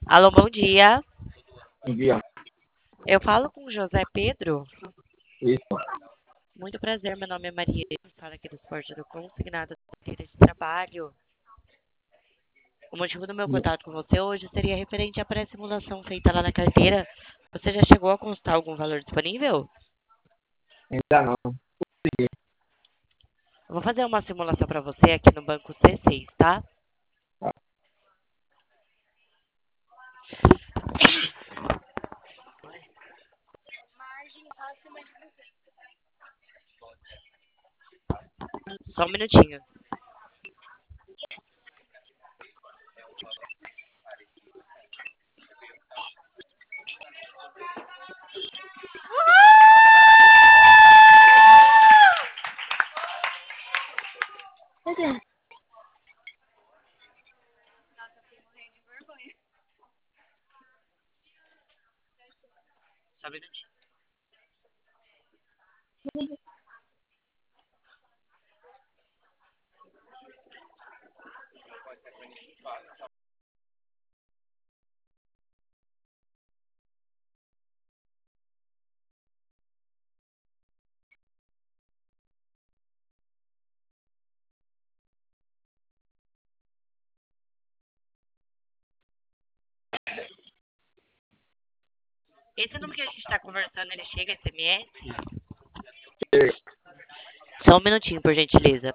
Alô, bom dia. Envia Eu falo com o José Pedro. isso. Muito prazer, meu nome é Maria. Eu falo aqui do Esporte do Consignado da carteira de trabalho. O motivo do meu contato com você hoje seria referente à pré-simulação feita lá na carteira. Você já chegou a constar algum valor disponível? Ainda não. Eu vou fazer uma simulação para você aqui no banco C6, tá? Só um minutinho. Só um minutinho. Esse número que a gente está conversando, ele chega SMS? Só um minutinho, por gentileza.